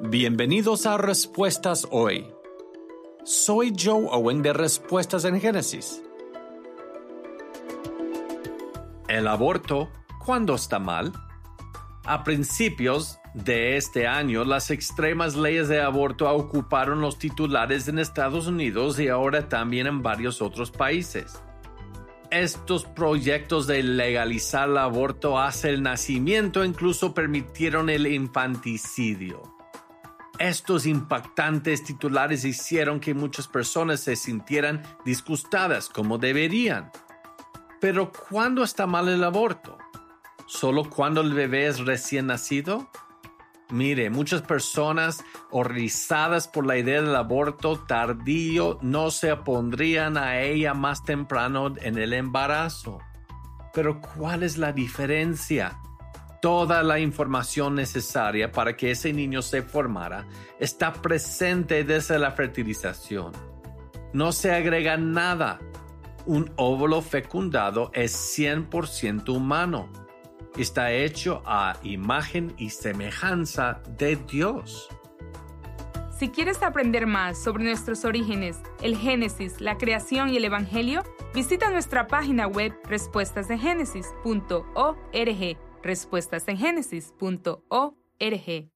Bienvenidos a Respuestas Hoy. Soy Joe Owen de Respuestas en Génesis. ¿El aborto cuándo está mal? A principios de este año, las extremas leyes de aborto ocuparon los titulares en Estados Unidos y ahora también en varios otros países. Estos proyectos de legalizar el aborto hasta el nacimiento incluso permitieron el infanticidio. Estos impactantes titulares hicieron que muchas personas se sintieran disgustadas como deberían. Pero ¿cuándo está mal el aborto? ¿Solo cuando el bebé es recién nacido? Mire, muchas personas horrorizadas por la idea del aborto tardío no se opondrían a ella más temprano en el embarazo. Pero ¿cuál es la diferencia? Toda la información necesaria para que ese niño se formara está presente desde la fertilización. No se agrega nada. Un óvulo fecundado es 100% humano. Está hecho a imagen y semejanza de Dios. Si quieres aprender más sobre nuestros orígenes, el Génesis, la creación y el Evangelio, visita nuestra página web respuestasengenesis.org. respuestasengenesis.org